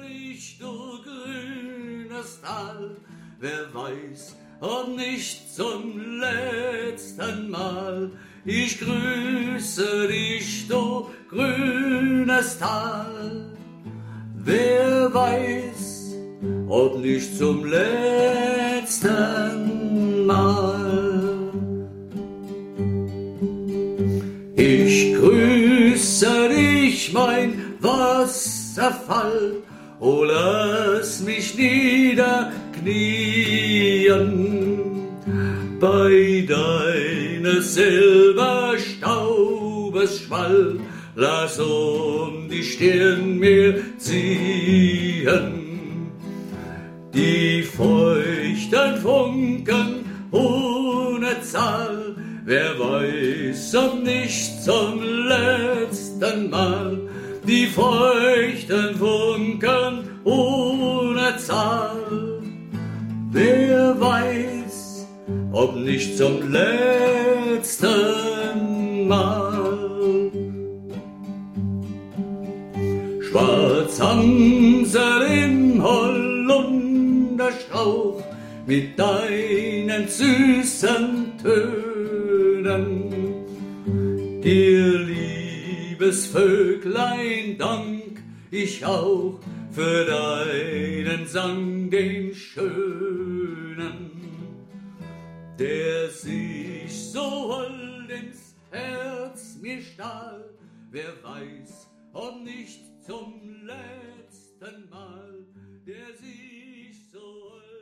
ich durch grünes Tal, wer weiß, ob nicht zum letzten Mal. Ich grüße dich, du grünes Tal, wer weiß, ob nicht zum letzten Mal. Ich grüße dich, mein Wasserfall, oh lass mich niederknien bei deines Silberstaubes Schwall, lass um die Stirn mir ziehen die feuchten Funken ohne Zahl, wer weiß, ob nicht zum letzten Mal die feuchten Funken ohne Zahl, wer weiß, ob nicht zum letzten Mal. Schwarzamsel im Holunderstrauch mit deinen süßen Tönen, dir liebes Vöglein dank ich auch für deinen Sang, den schönen, der sich so hold ins Herz mir stahl, wer weiß, ob nicht zum letzten Mal, der sich so